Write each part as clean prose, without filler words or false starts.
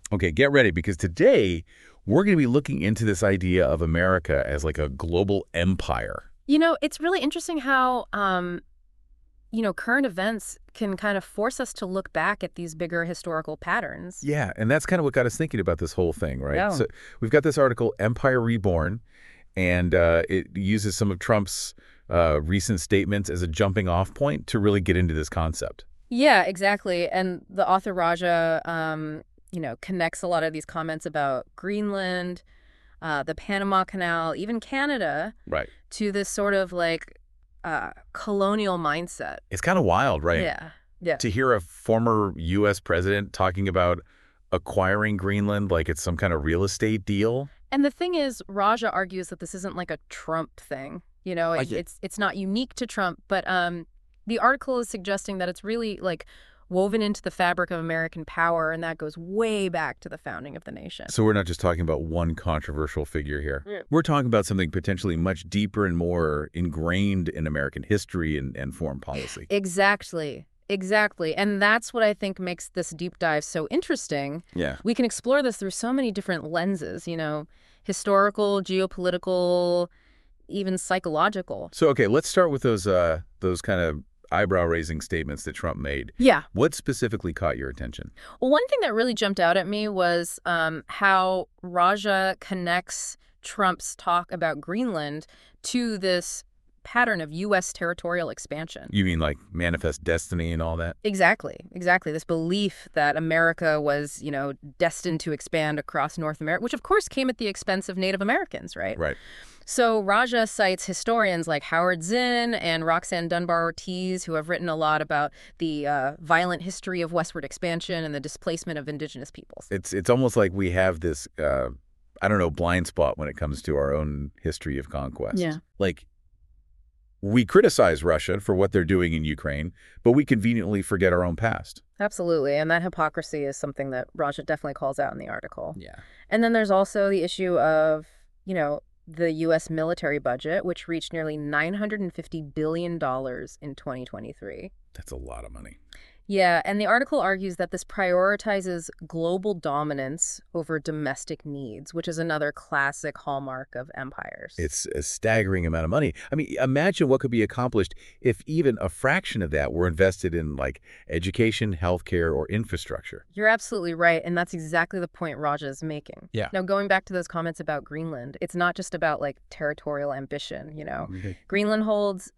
Okay, get ready because today we're going to be looking into this idea of America as like a global empire. It's really interesting how, current events can kind of force us to look back at these bigger historical patterns. Yeah, and that's kind of what got us thinking about this whole thing, right? Yeah. So we've got this article, Empire Reborn, and it uses some of Trump's recent statements as a jumping off point to really get into this concept. Yeah, exactly. And the author Raja, connects a lot of these comments about Greenland, the Panama Canal, even Canada, Right. to this sort of like colonial mindset. It's kind of wild, right? Yeah. Yeah. To hear a former U.S. president talking about acquiring Greenland like it's some kind of real estate deal. And the thing is, Raja argues that this isn't like a Trump thing. I get It's not unique to Trump, but the article is suggesting that it's really like woven into the fabric of American power, and that goes way back to the founding of the nation. So we're not just talking about one controversial figure here. Yeah. We're talking about something potentially much deeper and more ingrained in American history and foreign policy. Exactly. Exactly. And that's what I think makes this deep dive so interesting. Yeah. We can explore this through so many different lenses, historical, geopolitical, even psychological. So, okay, let's start with those kind of eyebrow-raising statements that Trump made. Yeah. What specifically caught your attention? Well, one thing that really jumped out at me was how Raja connects Trump's talk about Greenland to this pattern of U.S. territorial expansion. You mean like manifest destiny and all that? Exactly, exactly. This belief that America was, destined to expand across North America, which of course came at the expense of Native Americans, right? Right. So Raja cites historians like Howard Zinn and Roxanne Dunbar Ortiz, who have written a lot about the violent history of westward expansion and the displacement of indigenous peoples. It's almost like we have this, I don't know, blind spot when it comes to our own history of conquest. Yeah. Like, we criticize Russia for what they're doing in Ukraine, but we conveniently forget our own past. Absolutely. And that hypocrisy is something that Raja definitely calls out in the article. Yeah. And then there's also the issue of, the U.S. military budget, which reached nearly $950 billion in 2023. That's a lot of money. Yeah, and the article argues that this prioritizes global dominance over domestic needs, which is another classic hallmark of empires. It's a staggering amount of money. I mean, imagine what could be accomplished if even a fraction of that were invested in like education, healthcare, or infrastructure. You're absolutely right, and that's exactly the point Raja is making. Yeah. Now, going back to those comments about Greenland, it's not just about like territorial ambition. Okay. Greenland holds,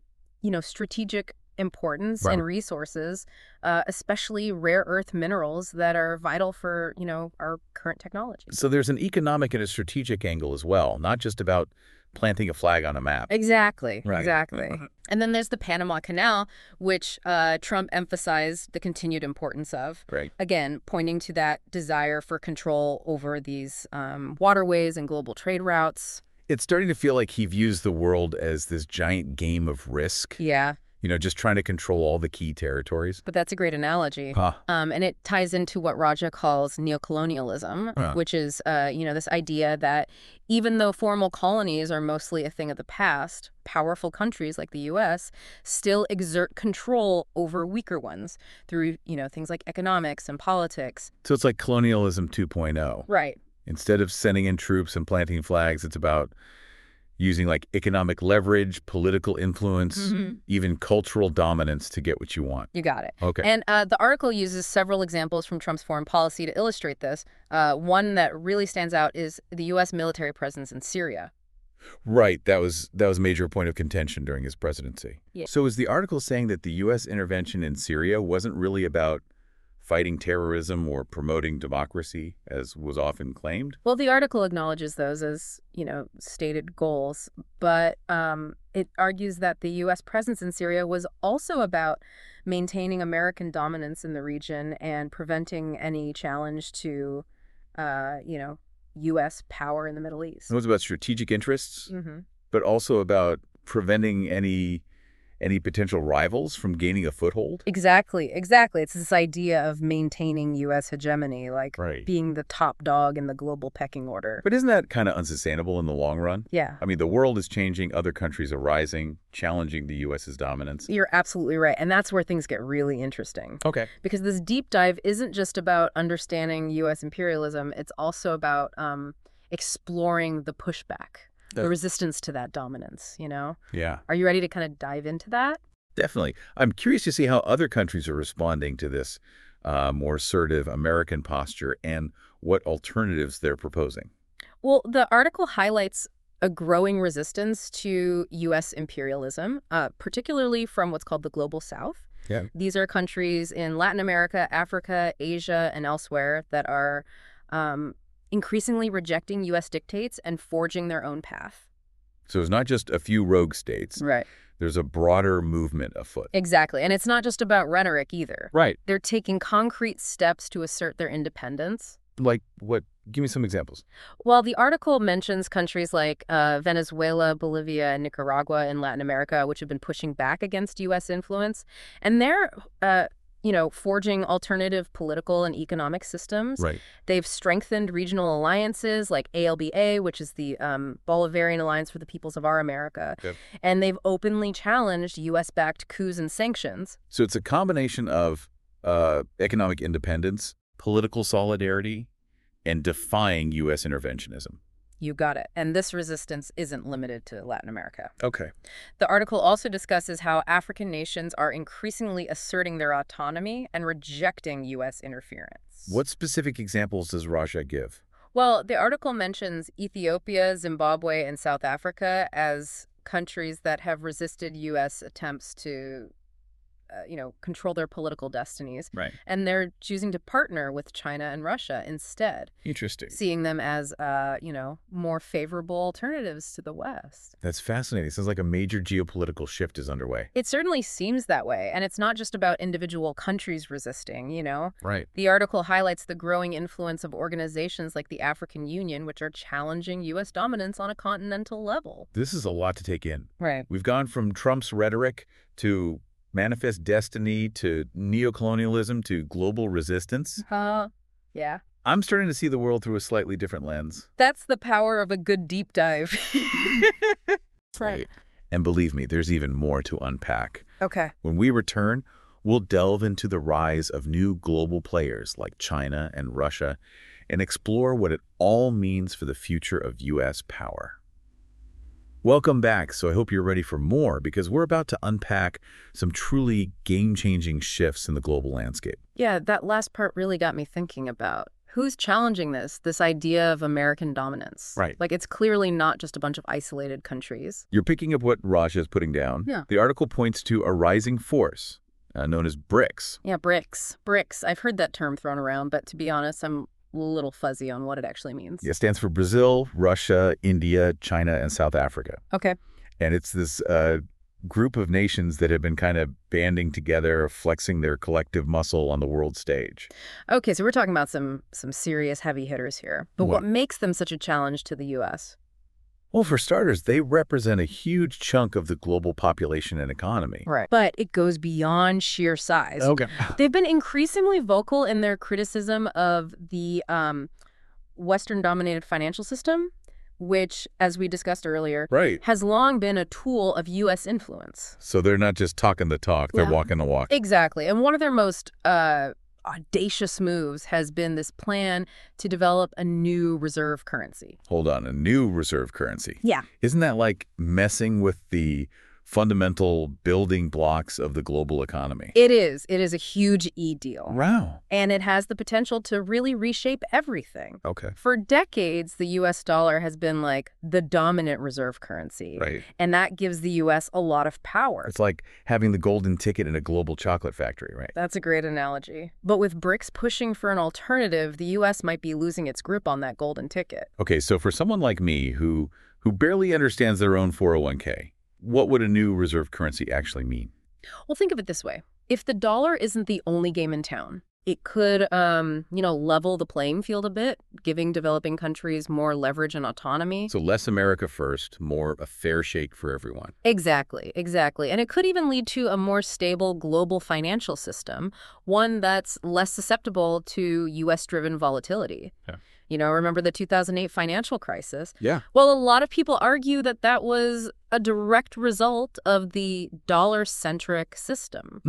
strategic importance Right. and resources, especially rare earth minerals that are vital for, our current technology. So there's an economic and a strategic angle as well, not just about planting a flag on a map. Exactly. Right. Exactly. And then there's the Panama Canal, which Trump emphasized the continued importance of. Right. Again, pointing to that desire for control over these waterways and global trade routes. It's starting to feel like he views the world as this giant game of risk. Yeah. Just trying to control all the key territories. But that's a great analogy. Huh. And it ties into what Raja calls neocolonialism, Huh. which is, this idea that even though formal colonies are mostly a thing of the past, powerful countries like the U.S. still exert control over weaker ones through, things like economics and politics. So it's like colonialism 2.0. Right. Instead of sending in troops and planting flags, it's about using like economic leverage, political influence, even cultural dominance to get what you want. You got it. Okay. And the article uses several examples from Trump's foreign policy to illustrate this. One that really stands out is the U.S. military presence in Syria. Right. That was a major point of contention during his presidency. Yeah. So is the article saying that the U.S. intervention in Syria wasn't really about fighting terrorism or promoting democracy, as was often claimed? Well, the article acknowledges those as, stated goals, but it argues that the U.S. presence in Syria was also about maintaining American dominance in the region and preventing any challenge to, U.S. power in the Middle East. It was about strategic interests, Mm-hmm. but also about preventing any any potential rivals from gaining a foothold? Exactly, exactly. It's this idea of maintaining U.S. hegemony, like Right. being the top dog in the global pecking order. But isn't that kind of unsustainable in the long run? Yeah, I mean, the world is changing, other countries are rising, challenging the U.S.'s dominance. you're absolutely right. And that's where things get really interesting. Okay. Because this deep dive isn't just about understanding U.S. imperialism, it's also about exploring the pushback, the resistance to that dominance, you know? Yeah, Are you ready to kind of dive into that? definitely. I'm curious to see how other countries are responding to this more assertive American posture and what alternatives they're proposing. Well, the article highlights a growing resistance to U.S. imperialism, particularly from what's called the Global South. Yeah. These are countries in Latin America, Africa, Asia, and elsewhere that are increasingly rejecting U.S. dictates and forging their own path. So it's not just a few rogue states. Right. There's a broader movement afoot. Exactly. And it's not just about rhetoric either. Right. They're taking concrete steps to assert their independence. Like what? Give me some examples. Well, the article mentions countries like Venezuela, Bolivia, and Nicaragua in Latin America, which have been pushing back against U.S. influence. And they're, forging alternative political and economic systems. Right. They've strengthened regional alliances like ALBA, which is the Bolivarian Alliance for the Peoples of Our America. Yep. And they've openly challenged U.S.-backed coups and sanctions. So it's a combination of economic independence, political solidarity, and defying U.S. interventionism. You got it. And this resistance isn't limited to Latin America. Okay. The article also discusses how African nations are increasingly asserting their autonomy and rejecting U.S. interference. What specific examples does Raja give? Well, the article mentions Ethiopia, Zimbabwe, and South Africa as countries that have resisted U.S. attempts to control their political destinies. Right. And they're choosing to partner with China and Russia instead, Interesting. seeing them as, more favorable alternatives to the West. That's fascinating. Sounds like a major geopolitical shift is underway. It certainly seems that way. And it's not just about individual countries resisting, Right. The article highlights the growing influence of organizations like the African Union, which are challenging U.S. dominance on a continental level. This is a lot to take in. Right. We've gone from Trump's rhetoric to manifest destiny to neocolonialism to global resistance. Yeah. I'm starting to see the world through a slightly different lens. That's the power of a good deep dive. Right. And believe me, there's even more to unpack. Okay. When we return, we'll delve into the rise of new global players like China and Russia and explore what it all means for the future of U.S. power. Welcome back. So I hope you're ready for more because we're about to unpack some truly game-changing shifts in the global landscape. Yeah, that last part really got me thinking about who's challenging this idea of American dominance. Right. Like, it's clearly not just a bunch of isolated countries. You're picking up what Raja is putting down. Yeah. The article points to a rising force known as BRICS. Yeah, BRICS. BRICS. I've heard that term thrown around, but to be honest, I'm a little fuzzy on what it actually means. It stands for Brazil, Russia, India, China, and South Africa. Okay. And it's this group of nations that have been kind of banding together, flexing their collective muscle on the world stage. Okay, so we're talking about some serious heavy hitters here. But what makes them such a challenge to the U.S.? Well, for starters, they represent a huge chunk of the global population and economy. Right. But it goes beyond sheer size. Okay. They've been increasingly vocal in their criticism of the Western-dominated financial system, which, as we discussed earlier, Right. has long been a tool of U.S. influence. So they're not just talking the talk, they're Yeah. walking the walk. Exactly. And one of their most audacious moves has been this plan to develop a new reserve currency. Hold on, a new reserve currency. Yeah. Isn't that like messing with the fundamental building blocks of the global economy? It is. It is a huge deal. Wow. And it has the potential to really reshape everything. Okay. For decades, the U.S. dollar has been like the dominant reserve currency. Right. And that gives the U.S. a lot of power. It's like having the golden ticket in a global chocolate factory, right? That's a great analogy. But with BRICS pushing for an alternative, the U.S. might be losing its grip on that golden ticket. Okay, so for someone like me who barely understands their own 401k, what would a new reserve currency actually mean? Well, think of it this way. If the dollar isn't the only game in town, It could, level the playing field a bit, giving developing countries more leverage and autonomy. So less America first, more a fair shake for everyone. Exactly, exactly. And it could even lead to a more stable global financial system, one that's less susceptible to U.S.-driven volatility. Yeah. Remember the 2008 financial crisis? Yeah. Well, a lot of people argue that that was a direct result of the dollar-centric system.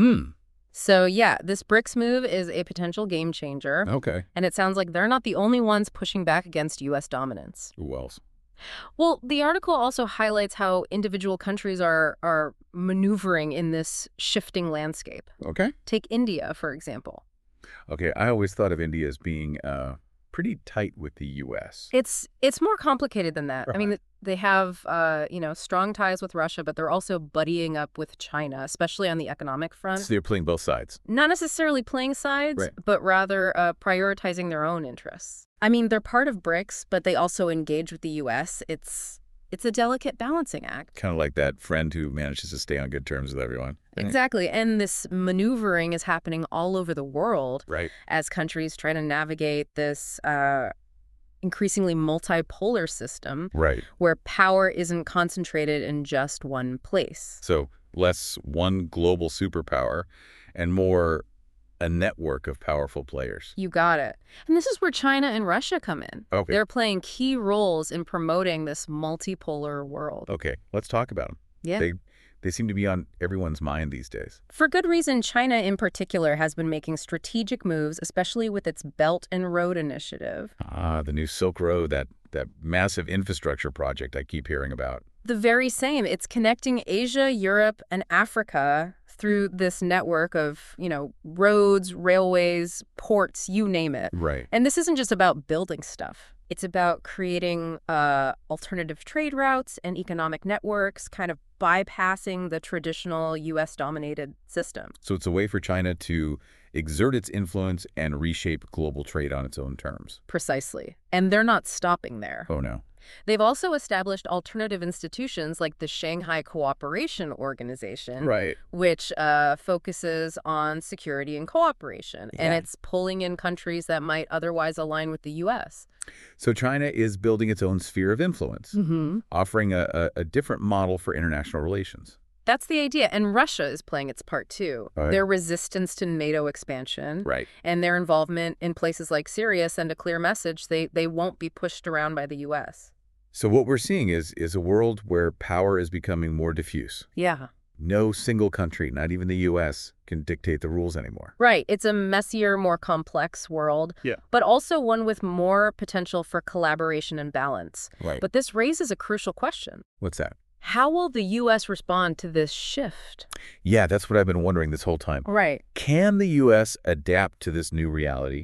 So yeah, this BRICS move is a potential game changer. Okay. And it sounds like they're not the only ones pushing back against U.S. dominance. Who else? Well, the article also highlights how individual countries are maneuvering in this shifting landscape. Okay. Take India, for example. Okay, I always thought of India as being pretty tight with the U.S. It's more complicated than that. I mean, they have, strong ties with Russia, but they're also buddying up with China, especially on the economic front. So they're playing both sides. Not necessarily playing sides, Right. but rather prioritizing their own interests. I mean, they're part of BRICS, but they also engage with the U.S. It's a delicate balancing act. Kind of like that friend who manages to stay on good terms with everyone. Right? Exactly. And this maneuvering is happening all over the world Right. as countries try to navigate this increasingly multipolar system Right. where power isn't concentrated in just one place. So less one global superpower and more a network of powerful players. You got it. And this is where China and Russia come in. Okay. They're playing key roles in promoting this multipolar world. Okay, let's talk about them. Yeah. They seem to be on everyone's mind these days. For good reason, China in particular has been making strategic moves, especially with its Belt and Road Initiative. The new Silk Road, that massive infrastructure project I keep hearing about. The very same. It's connecting Asia, Europe, and Africa through this network of, roads, railways, ports, you name it. Right. And this isn't just about building stuff. It's about creating alternative trade routes and economic networks, kind of bypassing the traditional U.S.-dominated system. So it's a way for China to exert its influence and reshape global trade on its own terms. Precisely. And they're not stopping there. Oh, no. They've also established alternative institutions like the Shanghai Cooperation Organization, Right. which focuses on security and cooperation. Yeah. And it's pulling in countries that might otherwise align with the U.S. So China is building its own sphere of influence, offering a different model for international relations. That's the idea. And Russia is playing its part, too. Right. Their resistance to NATO expansion Right. and their involvement in places like Syria send a clear message they won't be pushed around by the U.S. So what we're seeing is a world where power is becoming more diffuse. Yeah. No single country, not even the U.S., can dictate the rules anymore. Right. It's a messier, more complex world, Yeah. but also one with more potential for collaboration and balance. Right. But this raises a crucial question. What's that? How will the U.S. respond to this shift? Yeah, that's what I've been wondering this whole time. Right. Can the U.S. adapt to this new reality,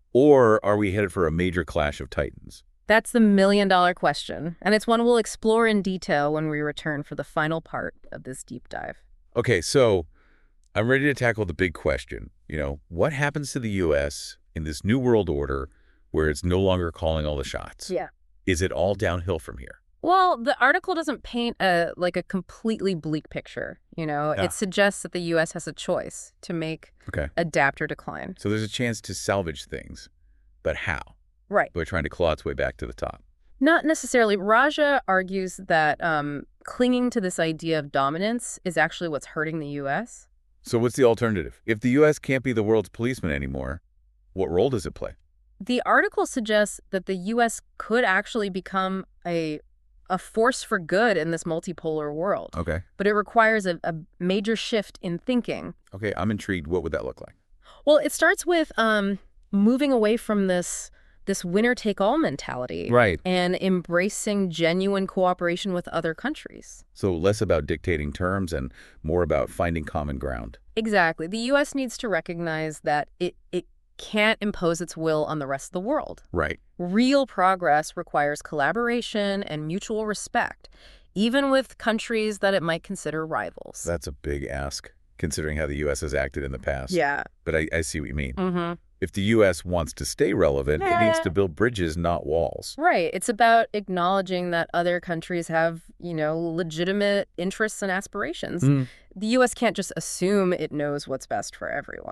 or are we headed for a major clash of titans? That's the million-dollar question, and it's one we'll explore in detail when we return for the final part of this deep dive. Okay, so I'm ready to tackle the big question. What happens to the U.S. in this new world order where it's no longer calling all the shots? Yeah. Is it all downhill from here? Well, the article doesn't paint a completely bleak picture, Yeah. It suggests that the U.S. has a choice to make Okay. adapt or decline. So there's a chance to salvage things, but how? Right. By trying to claw its way back to the top. Not necessarily. Raja argues that clinging to this idea of dominance is actually what's hurting the U.S. So what's the alternative? If the U.S. can't be the world's policeman anymore, what role does it play? The article suggests that the U.S. could actually become a force for good in this multipolar world. Okay. But it requires a major shift in thinking. Okay, I'm intrigued. What would that look like? Well, it starts with moving away from this winner-take-all mentality. Right. And embracing genuine cooperation with other countries. So less about dictating terms and more about finding common ground. Exactly. The U.S. needs to recognize that it can't impose its will on the rest of the world. Right. Real progress requires collaboration and mutual respect, even with countries that it might consider rivals. That's a big ask, considering how the U.S. has acted in the past. Yeah. But I see what you mean. Mm-hmm. If the U.S. wants to stay relevant, it needs to build bridges, not walls. Right. It's about acknowledging that other countries have, legitimate interests and aspirations. The U.S. can't just assume it knows what's best for everyone.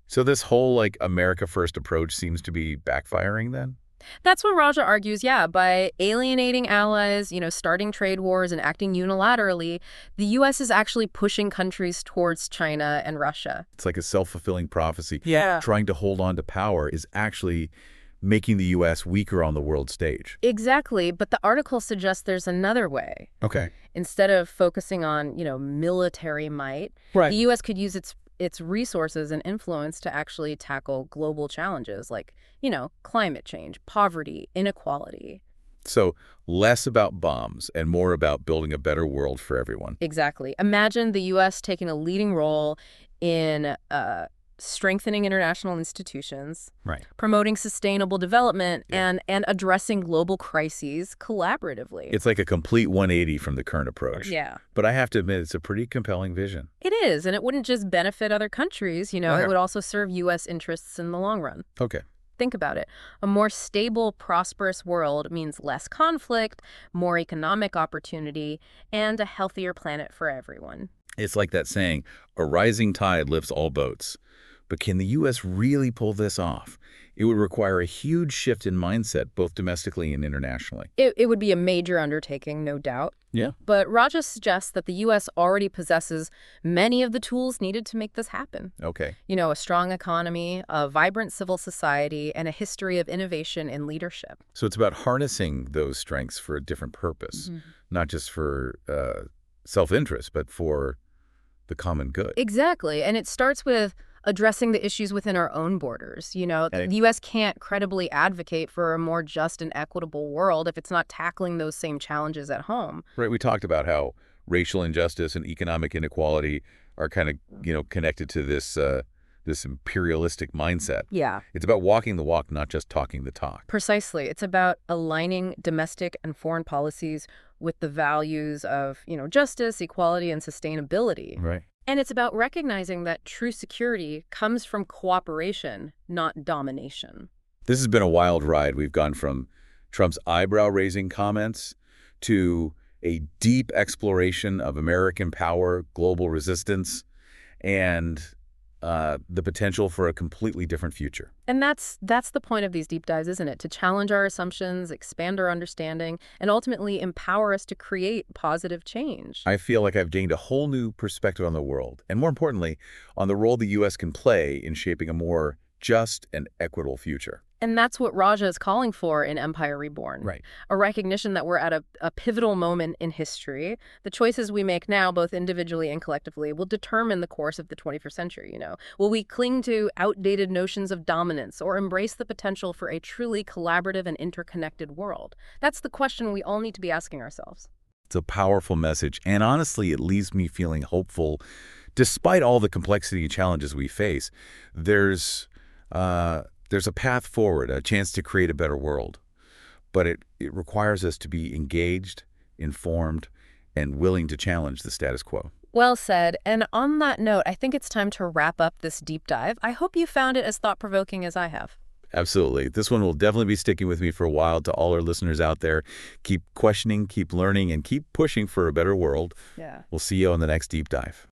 So this whole, like, America First approach seems to be backfiring then? That's what Raja argues, yeah. By alienating allies, starting trade wars and acting unilaterally, the U.S. is actually pushing countries towards China and Russia. It's like a self-fulfilling prophecy. Yeah. Trying to hold on to power is actually making the U.S. weaker on the world stage. Exactly, but the article suggests there's another way. Okay. Instead of focusing on, military might, Right. the U.S. could use its resources and influence to actually tackle global challenges like, climate change, poverty, inequality. So less about bombs and more about building a better world for everyone. Exactly. Imagine the U.S. taking a leading role in strengthening international institutions, Right. promoting sustainable development, Yeah. and addressing global crises collaboratively. It's like a complete 180 from the current approach. Yeah. But I have to admit, it's a pretty compelling vision. It is, and it wouldn't just benefit other countries, Okay. it would also serve U.S. interests in the long run. Okay. Think about it. A more stable, prosperous world means less conflict, more economic opportunity, and a healthier planet for everyone. It's like that saying, a rising tide lifts all boats. But can the U.S. really pull this off? It would require a huge shift in mindset, both domestically and internationally. It would be a major undertaking, no doubt. Yeah. But Raja suggests that the U.S. already possesses many of the tools needed to make this happen. Okay. A strong economy, a vibrant civil society, and a history of innovation and leadership. So it's about harnessing those strengths for a different purpose, not just for self-interest, but for the common good. Exactly. And it starts with addressing the issues within our own borders. The U.S. can't credibly advocate for a more just and equitable world if it's not tackling those same challenges at home. Right. We talked about how racial injustice and economic inequality are kind of, connected to this imperialistic mindset. Yeah, It's about walking the walk, not just talking the talk. precisely. It's about aligning domestic and foreign policies with the values of, justice, equality, and sustainability. Right. And it's about recognizing that true security comes from cooperation, not domination. This has been a wild ride. We've gone from Trump's eyebrow-raising comments to a deep exploration of American power, global resistance, and the potential for a completely different future. And that's the point of these deep dives, isn't it? To challenge our assumptions, expand our understanding, and ultimately empower us to create positive change. I feel like I've gained a whole new perspective on the world, and more importantly, on the role the U.S. can play in shaping a more just and equitable future. And that's what Raja is calling for in Empire Reborn. Right. A recognition that we're at a pivotal moment in history. The choices we make now, both individually and collectively, will determine the course of the 21st century, Will we cling to outdated notions of dominance or embrace the potential for a truly collaborative and interconnected world? That's the question we all need to be asking ourselves. It's a powerful message, and honestly, it leaves me feeling hopeful. Despite all the complexity and challenges we face, there's a path forward, a chance to create a better world. But it requires us to be engaged, informed, and willing to challenge the status quo. Well said. And on that note, I think it's time to wrap up this deep dive. I hope you found it as thought-provoking as I have. Absolutely. This one will definitely be sticking with me for a while. To all our listeners out there, keep questioning, keep learning, and keep pushing for a better world. Yeah. We'll see you on the next deep dive.